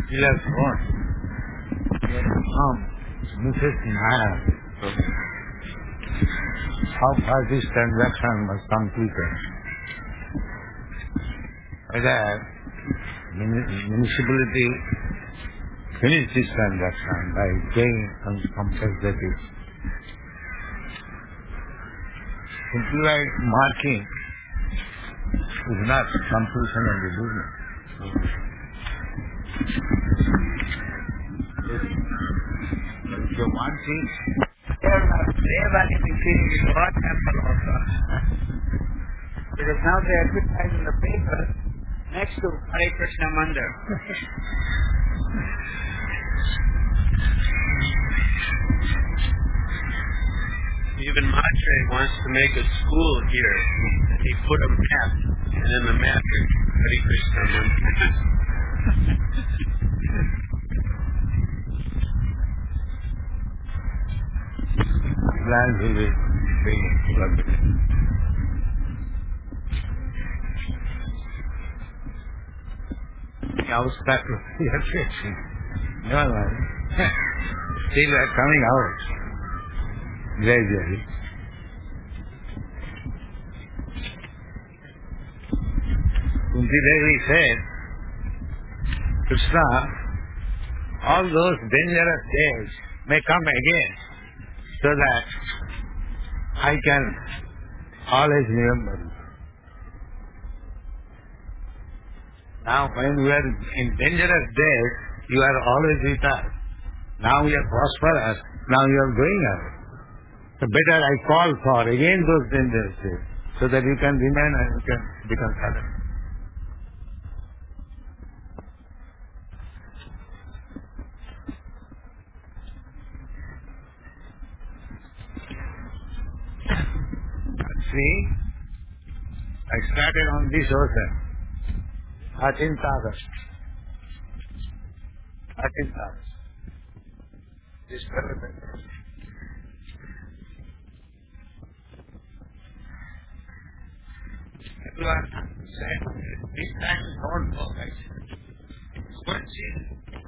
You have gone. Mrs. Naya. How far this transaction was completed? Whether municipality finished this transaction by paying some compensatory. Simply by marking is not completion of the business. If you want it, they were feeling in our temple also. Because now they advertise in the paper next to Hare Krishna Mandir. Even Matre wants to make a school here. He put a map, and in the map is Hare Krishna Mandir. plans will be being plugged in. I was stuck with your facing. No, man. Still are coming out gradually. Kunti Devi said, Krishna, all those dangerous days may come again so that I can always remember you. Now when we are in dangerous days, you are always with us. Now we are prosperous, now you are going out. So better I call for again those dangerous days so that you can remain and you can become sadhana. See, I started on this ocean, 13th August. 13th August. This parallel. People are saying, these times don't go, guys. Go and see.